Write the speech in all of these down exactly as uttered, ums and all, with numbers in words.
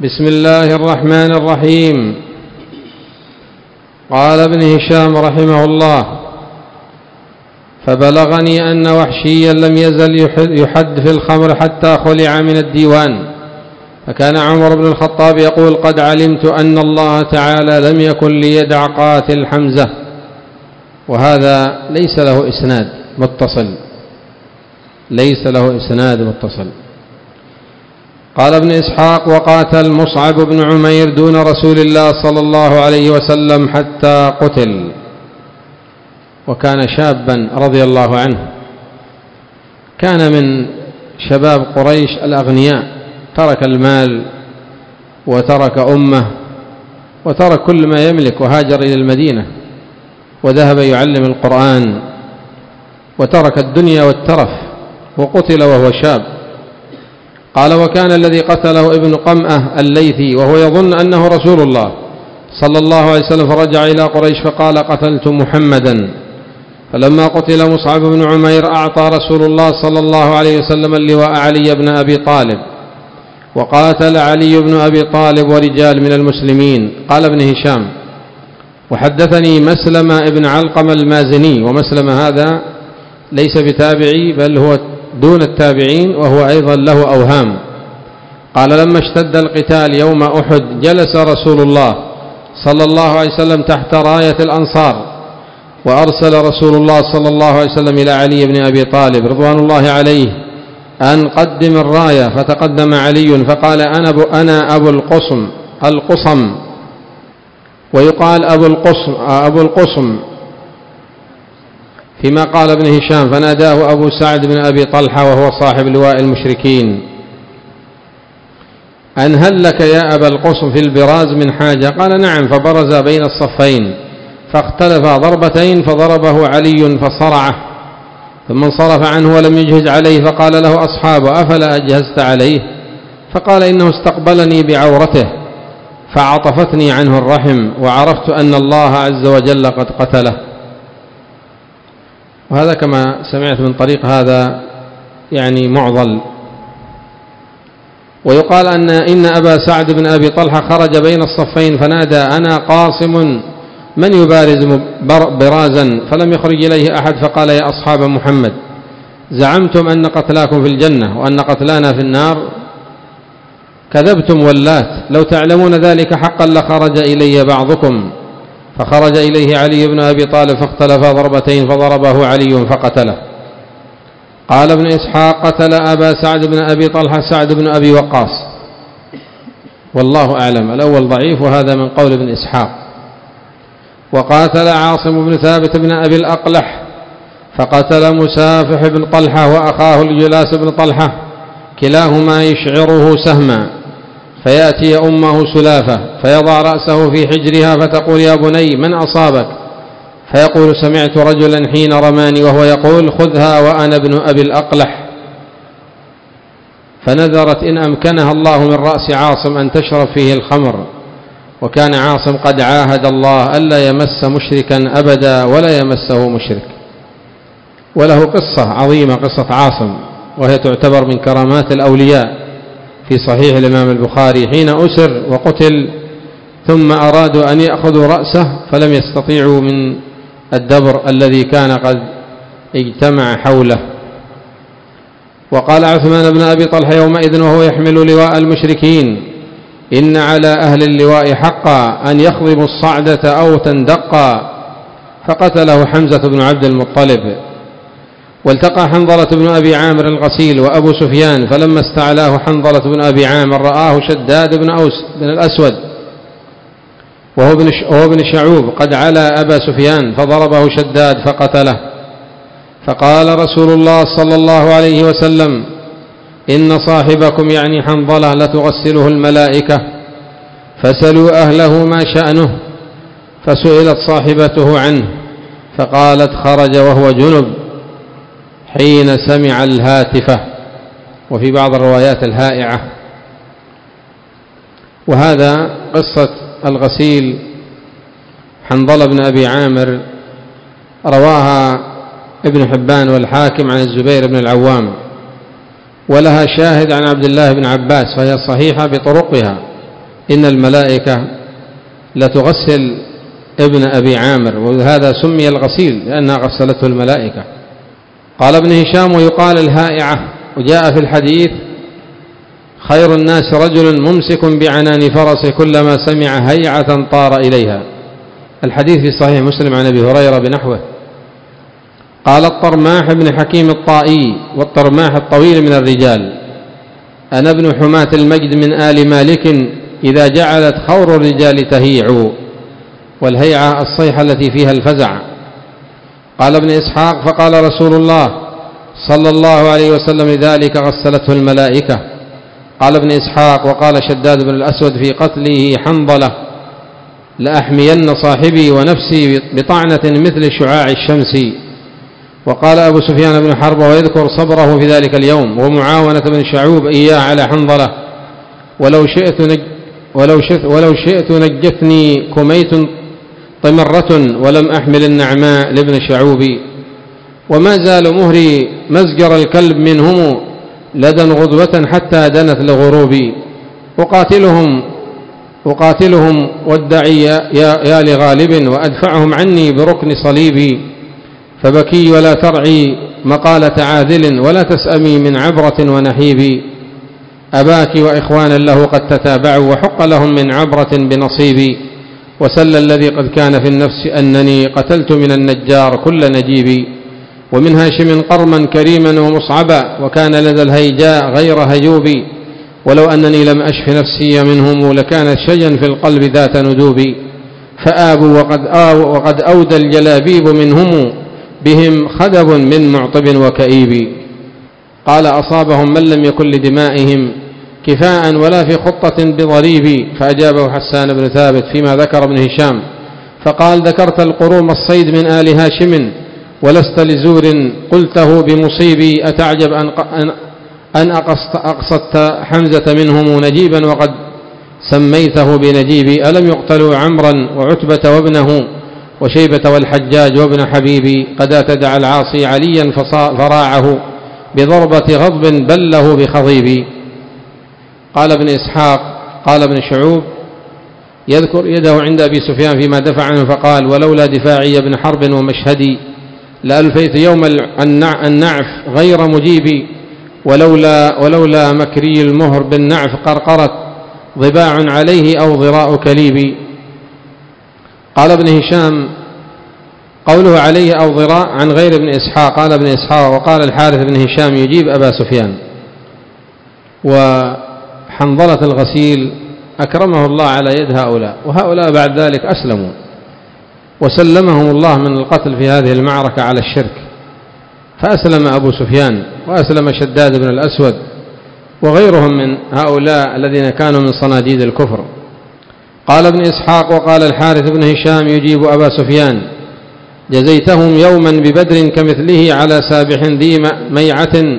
بسم الله الرحمن الرحيم. قال ابن هشام رحمه الله: فبلغني أن وحشيا لم يزل يحد في الخمر حتى خلع من الديوان، فكان عمر بن الخطاب يقول: قد علمت أن الله تعالى لم يكن ليدع قاتل حمزة. وهذا ليس له إسناد متصل، ليس له إسناد متصل. قال ابن إسحاق: وقاتل مصعب بن عمير دون رسول الله صلى الله عليه وسلم حتى قتل، وكان شابا رضي الله عنه، كان من شباب قريش الأغنياء، ترك المال وترك أمه وترك كل ما يملك وهاجر إلى المدينة وذهب يعلم القرآن وترك الدنيا والترف وقتل وهو شاب. قال: وكان الذي قتله ابن قمأة الليثي وهو يظن أنه رسول الله صلى الله عليه وسلم، فرجع إلى قريش فقال: قتلت محمدا. فلما قتل مصعب بن عمير أعطى رسول الله صلى الله عليه وسلم اللواء علي بن أبي طالب، وقاتل علي بن أبي طالب ورجال من المسلمين. قال ابن هشام: وحدثني مسلم ابن علقمة المازني، ومسلم هذا ليس بتابعي بل هو دون التابعين، وهو أيضا له أوهام. قال: لما اشتد القتال يوم أحد جلس رسول الله صلى الله عليه وسلم تحت راية الأنصار، وأرسل رسول الله صلى الله عليه وسلم إلى علي بن أبي طالب رضوان الله عليه أن قدم الراية، فتقدم علي فقال: أنا أبو, أنا أبو القصم القصم ويقال أبو القصم, أبو القصم فيما قال ابن هشام، فناداه أبو سعد بن أبي طلحة وهو صاحب لواء المشركين: أن هل لك يا أبا القصم في البراز من حاجة؟ قال: نعم. فبرز بين الصفين فاختلفا ضربتين، فضربه علي فصرعه، ثم انصرف عنه ولم يجهز عليه، فقال له أصحابه: أفلا أجهزت عليه؟ فقال: إنه استقبلني بعورته فعطفتني عنه الرحم، وعرفت أن الله عز وجل قد قتله. وهذا كما سمعت من طريق هذا يعني معضل. ويقال أن إن أبا سعد بن أبي طلحة خرج بين الصفين فنادى: أنا قاصم من يبارز برازا؟ فلم يخرج إليه أحد، فقال: يا أصحاب محمد، زعمتم أن قتلاكم في الجنة وأن قتلانا في النار، كذبتم ولات، لو تعلمون ذلك حقا لخرج إلي بعضكم. فخرج إليه علي بن أبي طالب فاختلفا ضربتين، فضربه علي فقتله. قال ابن إسحاق: قتل أبا سعد بن أبي طلحة سعد بن أبي وقاص، والله أعلم. الأول ضعيف، وهذا من قول ابن إسحاق. وقاتل عاصم بن ثابت بن أبي الأقلح فقتل مسافح بن طلحة وأخاه الجلاس بن طلحة، كلاهما يشعره سهما، فيأتي أمه سلافة فيضع رأسه في حجرها فتقول: يا بني من أصابك؟ فيقول: سمعت رجلا حين رماني وهو يقول: خذها وأنا ابن أبي الأقلح. فنذرت إن أمكنها الله من رأس عاصم أن تشرب فيه الخمر، وكان عاصم قد عاهد الله ألا يمس مشركا أبدا ولا يمسه مشرك. وله قصة عظيمة، قصة عاصم، وهي تعتبر من كرامات الأولياء، في صحيح الإمام البخاري: حين أسر وقتل ثم أرادوا أن يأخذوا رأسه فلم يستطيعوا من الدبر الذي كان قد اجتمع حوله. وقال عثمان بن أبي طلحة يومئذ وهو يحمل لواء المشركين: إن على أهل اللواء حقا أن يخضبوا الصعدة أو تندقا. فقتله حمزة بن عبد المطلب. والتقى حنظلة بن أبي عامر الغسيل وأبو سفيان، فلما استعلاه حنظلة بن أبي عامر رآه شداد بن أوس بن الأسود وهو ابن شعوب قد علا أبا سفيان، فضربه شداد فقتله. فقال رسول الله صلى الله عليه وسلم: إن صاحبكم يعني حنظلة لتغسله الملائكة، فسلوا أهله ما شأنه. فسئلت صاحبته عنه فقالت: خرج وهو جنب حين سمع الهاتفة، وفي بعض الروايات الهائعة. وهذا قصة الغسيل حنظلة بن أبي عامر رواها ابن حبان والحاكم عن الزبير بن العوام، ولها شاهد عن عبد الله بن عباس، فهي صحيحة بطرقها، إن الملائكة لتغسل ابن أبي عامر، وهذا سمي الغسيل لأنها غسلته الملائكة. قال ابن هشام: ويقال الهائعة. وجاء في الحديث: خير الناس رجل ممسك بعنان فرسه كلما سمع هيعة طار إليها. الحديث في صحيح مسلم عن أبي هريرة بنحوه. قال الطرماح بن حكيم الطائي، والطرماح الطويل من الرجال: أنا ابن حماة المجد من آل مالك إذا جعلت خور الرجال تهيع. والهيعة الصيحة التي فيها الفزع. قال ابن إسحاق: فقال رسول الله صلى الله عليه وسلم لذلك غسلته الملائكة. قال ابن إسحاق: وقال شداد بن الأسود في قتله حنظلة: لأحمين صاحبي ونفسي بطعنة مثل شعاع الشمس. وقال أبو سفيان بن حرب ويذكر صبره في ذلك اليوم ومعاونة بن شعوب إياه على حنظلة: ولو شئت, نج ولو شئت, ولو شئت نجتني كميت طمرة ولم أحمل النعماء لابن شعوب. وما زال مهري مزجر الكلب منهم لدن غدوة حتى دنت لغروبي. أقاتلهم أقاتلهم وادعي يا, يا لغالب وأدفعهم عني بركن صليبي. فبكي ولا ترعي مقالة عاذل ولا تسأمي من عبرة ونحيب. أباك وإخوانا له قد تتابعوا وحق لهم من عبرة بنصيبي. وسل الذي قد كان في النفس أنني قتلت من النجار كل نجيب. ومن هاشم قرما كريما ومصعبا وكان لدى الهيجاء غير هجوب. ولو أنني لم أشف نفسي منهم لكانت شجا في القلب ذات ندوب. فآبوا وقد, آو وقد أودى الجلابيب منهم بهم خدب من معطب وكئيب. قال أصابهم من لم يكن لدمائهم كفاء ولا في خطة بضريب. فأجابه حسان بن ثابت فيما ذكر ابن هشام فقال: ذكرت القروم الصيد من آل هاشم ولست لزور قلته بمصيبي. أتعجب أن أقصدت حمزة منهم نجيبا وقد سميته بنجيبي. ألم يقتلوا عمرا وعتبة وابنه وشيبة والحجاج وابن حبيبي. قد تدع العاصي عليا فراعه بضربة غضب بله بخضيب. قال ابن إسحاق: قال ابن شعوب يذكر يده عند أبي سفيان فيما دفع عنه فقال: ولولا دفاعي ابن حرب ومشهدي لألفيت يوم النعف غير مجيبي. ولولا, ولولا مكري المهر بالنعف قرقرت ضباع عليه أو ضراء كليبي. قال ابن هشام: قوله عليه أو ضراء عن غير ابن إسحاق. قال ابن إسحاق: وقال الحارث بن هشام يجيب أبا سفيان. وحنظلة الغسيل أكرمه الله على يد هؤلاء، وهؤلاء بعد ذلك أسلموا وسلمهم الله من القتل في هذه المعركة على الشرك. فأسلم أبو سفيان وأسلم شداد بن الأسود وغيرهم من هؤلاء الذين كانوا من صناديد الكفر. قال ابن إسحاق: وقال الحارث بن هشام يجيب أبا سفيان: جزيتهم يوما ببدر كمثله على سابح ذي ميعة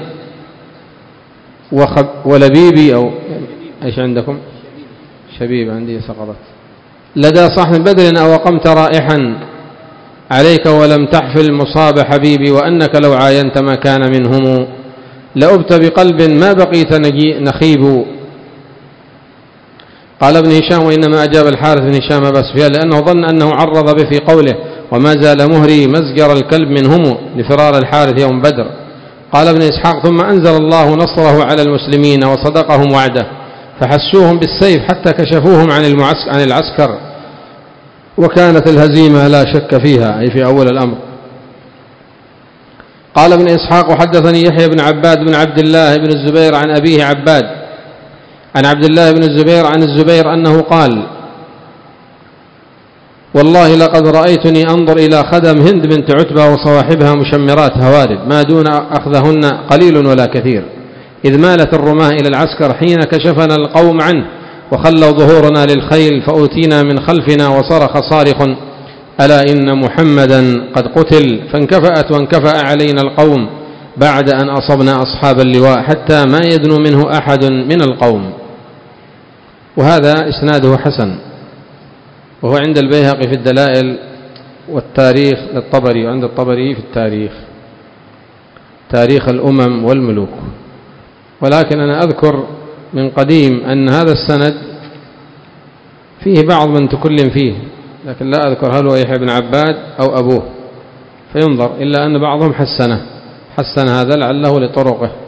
ولبيبي. أو إيش عندكم؟ شبيب عندي سقطت. لدى صحن بدر أو قمت رائحا عليك ولم تحفل مصاب حبيبي. وأنك لو عاينت ما كان منهم لأبت بقلب ما بقيت نخيب. قال ابن هشام: وإنما أجاب الحارث بن هشام أبا سفيان لأنه ظن أنه عرض به في قوله: وما زال مهري مزجر الكلب منهم لفرار الحارث يوم بدر. قال ابن إسحاق: ثم أنزل الله نصره على المسلمين وصدقهم وعده فحسوهم بالسيف حتى كشفوهم عن العسكر وكانت الهزيمة لا شك فيها، أي في أول الأمر. قال ابن إسحاق: وحدثني يحيى بن عباد بن عبد الله بن الزبير عن أبيه عباد عن عبد الله بن الزبير عن الزبير أنه قال: والله لقد رأيتني أنظر إلى خدم هند بنت عتبة وصواحبها مشمرات هوارب ما دون أخذهن قليل ولا كثير، إذ مالت الرماة إلى العسكر حين كشفنا القوم عنه وخلوا ظهورنا للخيل فأوتينا من خلفنا وصرخ صارخ: ألا إن محمدا قد قتل. فانكفأت وانكفأ علينا القوم بعد أن أصبنا أصحاب اللواء حتى ما يدنو منه أحد من القوم. وهذا إسناده حسن، وهو عند البيهقي في الدلائل والتاريخ للطبري، وعند الطبري في التاريخ تاريخ الأمم والملوك. ولكن أنا أذكر من قديم أن هذا السند فيه بعض من تكلم فيه، لكن لا أذكر هل هو يحيى بن عباد أو أبوه، فينظر، إلا أن بعضهم حسنه حسن هذا لعله لطرقه.